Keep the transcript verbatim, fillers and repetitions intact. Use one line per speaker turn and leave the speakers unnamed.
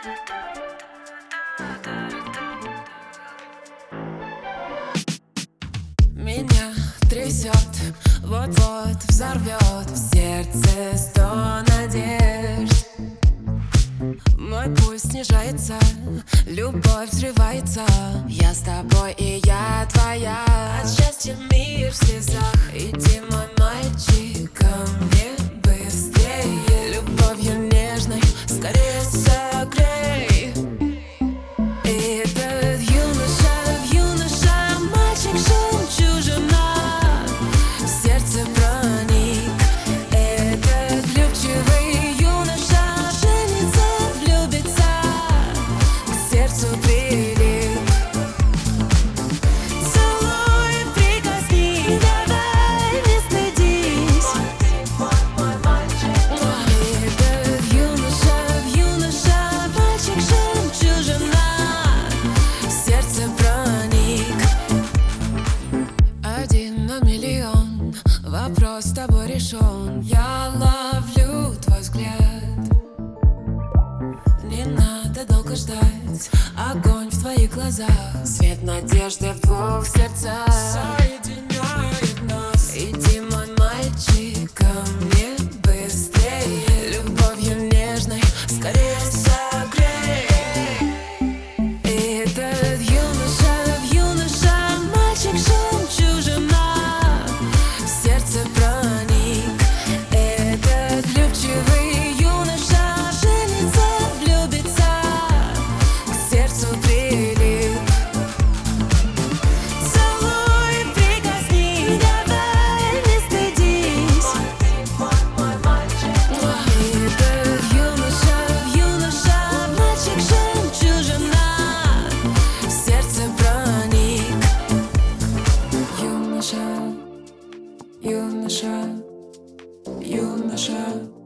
Меня трясет, вот-вот взорвет в сердце сто надежд. Мой пульс снижается, любовь взрывается. Я с тобой и я твоя. От счастья мир в слезах. Иди, мой мальчик, ко мне быстрее. Любовью нежной скорее согрей. Этот юноша, юноша, мальчик, жемчужина, в сердце проник. Этот влюбчивый юноша женится, влюбится, к сердцу прилип. Целуй, прикосни, давай, не стыдись. Этот юноша, юноша, мальчик, жемчужина, в сердце проник. Один на миллион, вопрос с тобой решен. Я ловлю твой взгляд. Не надо долго ждать, огонь в твоих глазах, свет надежды в двух сердцах соединяет нас. Иди, мой мальчик, ко мне быстрее. Любовью нежной скорее согрей. Этот юноша, юноша, мальчик, жемчужина, в сердце проник. Этот влюбчивый юноша женится, влюбится, к сердцу прилип. Целуй, прикосни, давай, не стыдись. Этот юноша, юноша, мальчик, жемчужина, в сердце проник. Юноша, юноша, юноша.